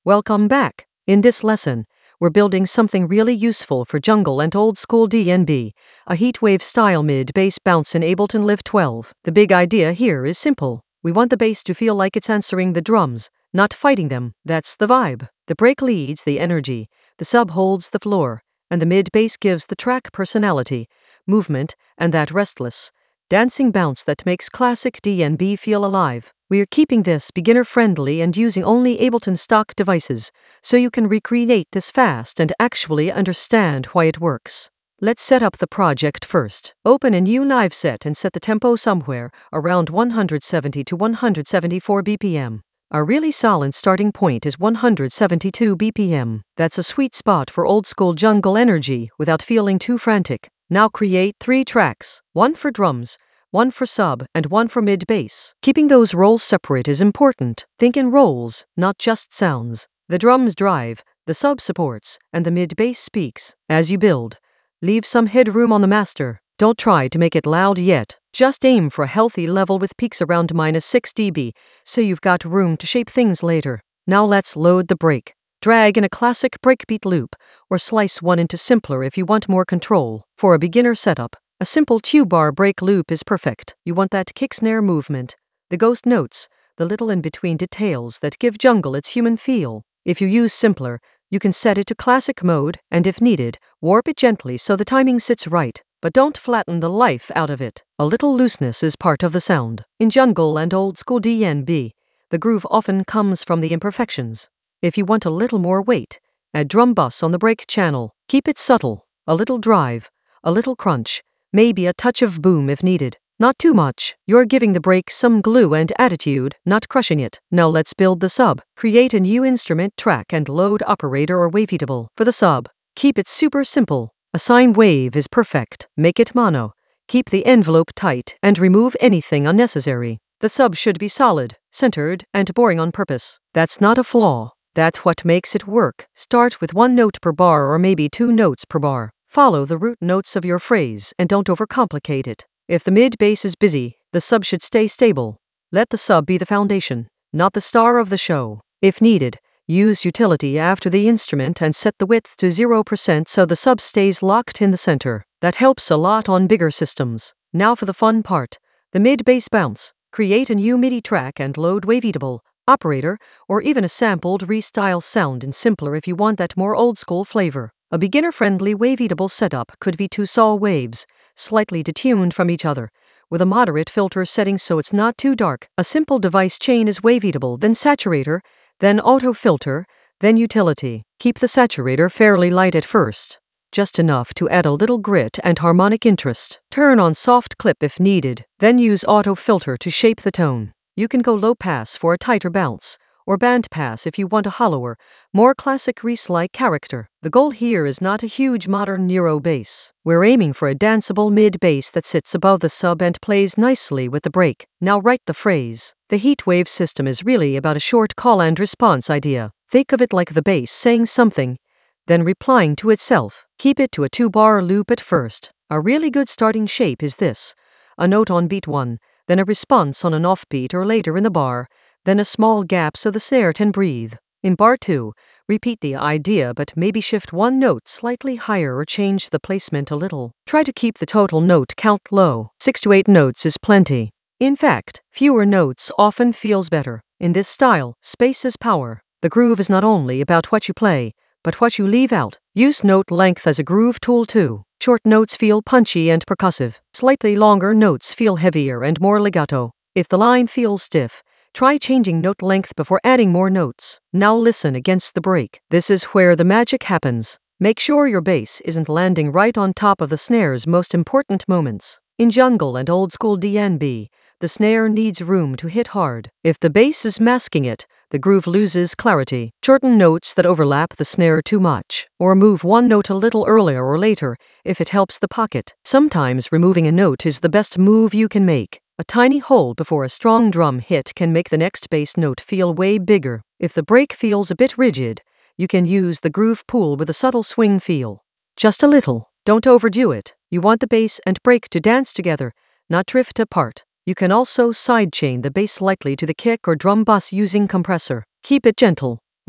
Welcome back. In this lesson, we're building something really useful for jungle and old school DNB, a heatwave style mid-bass bounce in Ableton Live 12. The big idea here is simple. We want the bass to feel like it's answering the drums, not fighting them. That's the vibe. The break leads the energy, the sub holds the floor, and the mid-bass gives the track personality, movement, and that restless, dancing bounce that makes classic DNB feel alive. We're keeping this beginner-friendly and using only Ableton stock devices, so you can recreate this fast and actually understand why it works. Let's set up the project first. Open a new live set and set the tempo somewhere around 170 to 174 BPM. Our really solid starting point is 172 BPM. That's a sweet spot for old-school jungle energy without feeling too frantic. Now create 3 tracks, one for drums, one for sub, and one for mid-bass. Keeping those roles separate is important. Think in roles, not just sounds. The drums drive, the sub supports, and the mid-bass speaks. As you build, leave some headroom on the master. Don't try to make it loud yet. Just aim for a healthy level with peaks around -6 dB, so you've got room to shape things later. Now let's load the break. Drag in a classic breakbeat loop, or slice one into simpler if you want more control. For a beginner setup, a simple 2-bar break loop is perfect. You want that kick-snare movement, the ghost notes, the little in-between details that give jungle its human feel. If you use simpler, you can set it to classic mode, and if needed, warp it gently so the timing sits right, but don't flatten the life out of it. A little looseness is part of the sound. In jungle and old-school DNB, the groove often comes from the imperfections. If you want a little more weight, add drum bus on the break channel. Keep it subtle, a little drive, a little crunch, maybe a touch of boom if needed. Not too much. You're giving the break some glue and attitude, not crushing it. Now let's build the sub. Create a new instrument track and load operator or waveatable. For the sub, keep it super simple. A sine wave is perfect. Make it mono. Keep the envelope tight and remove anything unnecessary. The sub should be solid, centered, and boring on purpose. That's not a flaw. That's what makes it work. Start with 1 note per bar or maybe 2 notes per bar. Follow the root notes of your phrase and don't overcomplicate it. If the mid-bass is busy, the sub should stay stable. Let the sub be the foundation, not the star of the show. If needed, use utility after the instrument and set the width to 0% so the sub stays locked in the center. That helps a lot on bigger systems. Now for the fun part, the mid-bass bounce. Create a new MIDI track and load waveatable, operator, or even a sampled restyle sound in simpler if you want that more old-school flavor. A beginner-friendly waveatable setup could be 2 saw waves, slightly detuned from each other, with a moderate filter setting so it's not too dark. A simple device chain is waveatable, then saturator, then auto filter, then utility. Keep the saturator fairly light at first, just enough to add a little grit and harmonic interest. Turn on soft clip if needed, then use auto filter to shape the tone. You can go low pass for a tighter bounce, or band pass if you want a hollower, more classic Reese-like character. The goal here is not a huge modern neuro bass. We're aiming for a danceable mid-bass that sits above the sub and plays nicely with the break. Now write the phrase. The heatwave system is really about a short call and response idea. Think of it like the bass saying something, then replying to itself. Keep it to a 2-bar loop at first. A really good starting shape is this: a note on beat 1, then a response on an offbeat or later in the bar, then a small gap so the snare can breathe. In bar 2, repeat the idea but maybe shift 1 note slightly higher or change the placement a little. Try to keep the total note count low. 6 to 8 notes is plenty. In fact, fewer notes often feels better. In this style, space is power. The groove is not only about what you play, but what you leave out. Use note length as a groove tool too. Short notes feel punchy and percussive. Slightly longer notes feel heavier and more legato. If the line feels stiff, try changing note length before adding more notes. Now listen against the break. This is where the magic happens. Make sure your bass isn't landing right on top of the snare's most important moments. In jungle and old-school DNB, the snare needs room to hit hard. If the bass is masking it, the groove loses clarity. Shorten notes that overlap the snare too much, or move 1 note a little earlier or later if it helps the pocket. Sometimes removing a note is the best move you can make. A tiny hole before a strong drum hit can make the next bass note feel way bigger. If the break feels a bit rigid, you can use the groove pool with a subtle swing feel. Just a little. Don't overdo it. You want the bass and break to dance together, not drift apart. You can also sidechain the bass slightly to the kick or drum bus using compressor. Keep it gentle.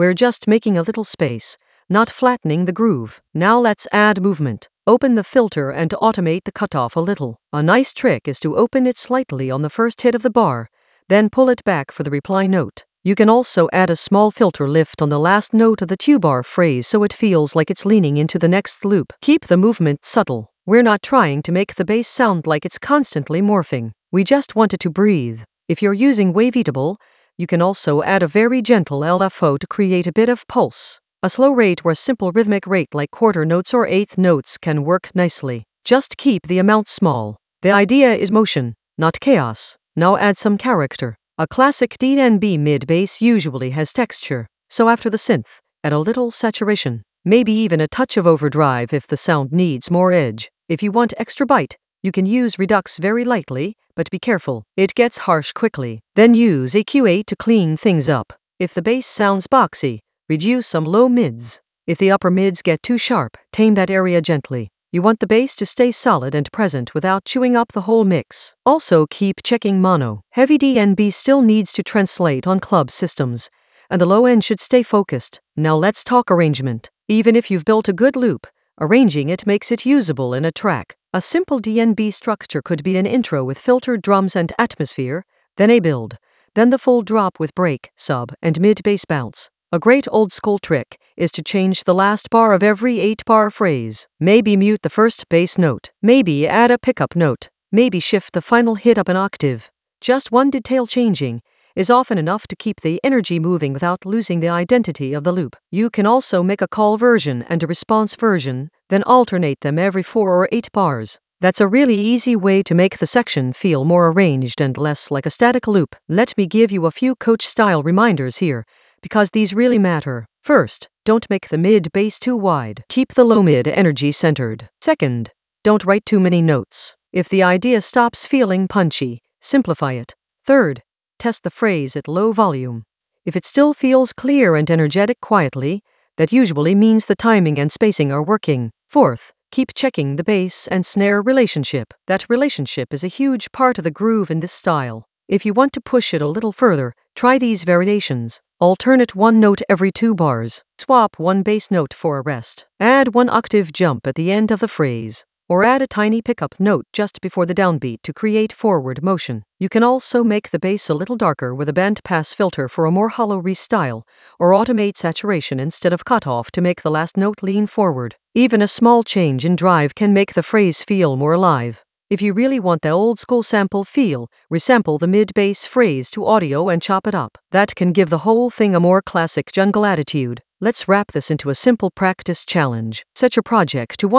We're just making a little space, not flattening the groove. Now let's add movement. Open the filter and automate the cutoff a little. A nice trick is to open it slightly on the first hit of the bar, then pull it back for the reply note. You can also add a small filter lift on the last note of the two-bar phrase so it feels like it's leaning into the next loop. Keep the movement subtle. We're not trying to make the bass sound like it's constantly morphing. We just want it to breathe. If you're using Wavetable, you can also add a very gentle LFO to create a bit of pulse. A slow rate or simple rhythmic rate like quarter notes or eighth notes can work nicely. Just keep the amount small. The idea is motion, not chaos. Now add some character. A classic DnB mid-bass usually has texture, so after the synth, add a little saturation, maybe even a touch of overdrive if the sound needs more edge. If you want extra bite, you can use Redux very lightly, but be careful, it gets harsh quickly. Then use EQ8 to clean things up. If the bass sounds boxy, reduce some low mids. If the upper mids get too sharp, tame that area gently. You want the bass to stay solid and present without chewing up the whole mix. Also keep checking mono. Heavy DnB still needs to translate on club systems, and the low end should stay focused. Now let's talk arrangement. Even if you've built a good loop, arranging it makes it usable in a track. A simple DnB structure could be an intro with filtered drums and atmosphere, then a build, then the full drop with break, sub, and mid-bass bounce. A great old-school trick is to change the last bar of every 8-bar phrase. Maybe mute the first bass note. Maybe add a pickup note. Maybe shift the final hit up an octave. Just one detail changing is often enough to keep the energy moving without losing the identity of the loop. You can also make a call version and a response version, then alternate them every 4 or 8 bars. That's a really easy way to make the section feel more arranged and less like a static loop. Let me give you a few coach-style reminders here, because these really matter. First, don't make the mid-bass too wide. Keep the low-mid energy centered. Second, don't write too many notes. If the idea stops feeling punchy, simplify it. Third, test the phrase at low volume. If it still feels clear and energetic quietly, that usually means the timing and spacing are working. Fourth, keep checking the bass and snare relationship. That relationship is a huge part of the groove in this style. If you want to push it a little further, try these variations. Alternate one note every 2 bars. Swap one bass note for a rest. Add one octave jump at the end of the phrase. Or add a tiny pickup note just before the downbeat to create forward motion. You can also make the bass a little darker with a bandpass filter for a more hollow restyle, or automate saturation instead of cutoff to make the last note lean forward. Even a small change in drive can make the phrase feel more alive. If you really want the old-school sample feel, resample the mid-bass phrase to audio and chop it up. That can give the whole thing a more classic jungle attitude. Let's wrap this into a simple practice challenge. Set your project to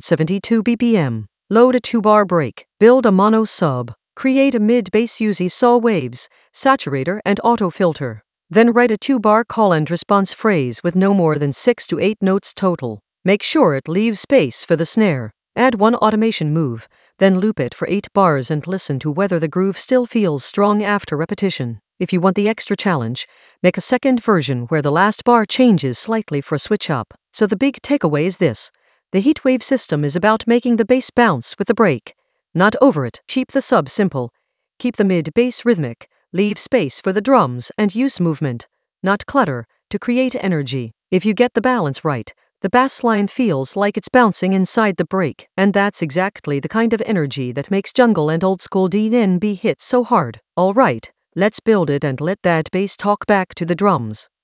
172 BPM. Load a 2-bar break. Build a mono sub. Create a mid-bass using saw waves, saturator, and auto filter. Then write a 2-bar call and response phrase with no more than 6 to 8 notes total. Make sure it leaves space for the snare. Add one automation move, then loop it for 8 bars and listen to whether the groove still feels strong after repetition. If you want the extra challenge, make a second version where the last bar changes slightly for a switch up. So the big takeaway is this: the Heatwave system is about making the bass bounce with the break, not over it. Keep the sub simple, keep the mid-bass rhythmic, leave space for the drums, and use movement, not clutter, to create energy. If you get the balance right, the bass line feels like it's bouncing inside the break, and that's exactly the kind of energy that makes jungle and old school DnB hit so hard. Alright, let's build it and let that bass talk back to the drums.